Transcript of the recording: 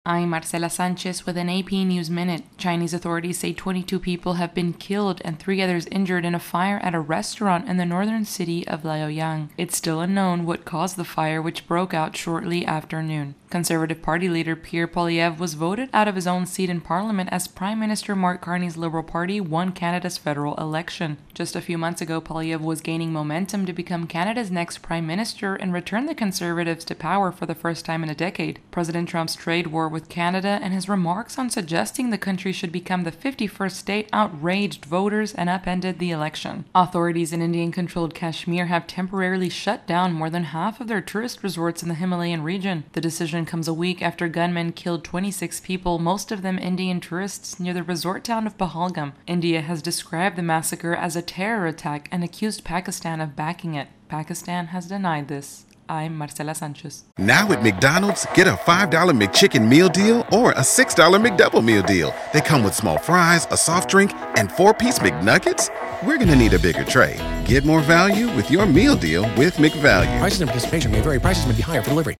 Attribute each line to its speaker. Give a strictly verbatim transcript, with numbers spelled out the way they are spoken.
Speaker 1: I'm Marcela Sanchez with an A P News Minute. Chinese authorities say twenty-two people have been killed and three others injured in a fire at a restaurant in the northern city of Liaoyang. It's still unknown what caused the fire, which broke out shortly after noon. Conservative Party leader Pierre Poilievre was voted out of his own seat in parliament as Prime Minister Mark Carney's Liberal Party won Canada's federal election. Just a few months ago, Poilievre was gaining momentum to become Canada's next Prime Minister and return the Conservatives to power for the first time in a decade. President Trump's trade war with Canada and his remarks on suggesting the country should become the fifty-first state outraged voters and upended the election. Authorities in Indian-controlled Kashmir have temporarily shut down more than half of their tourist resorts in the Himalayan region. The decision comes a week after gunmen killed twenty-six people, most of them Indian tourists, near the resort town of Pahalgam. India has described the massacre as a terror attack and accused Pakistan of backing it. Pakistan has denied this. I'm Marcela Sanchez.
Speaker 2: Now at McDonald's, get a five dollar McChicken meal deal or a six dollar McDouble meal deal. They come with small fries, a soft drink, and four-piece McNuggets. We're going to need a bigger tray. Get more value with your meal deal with McValue.
Speaker 3: Prices and participation may vary. Prices may be higher for delivery.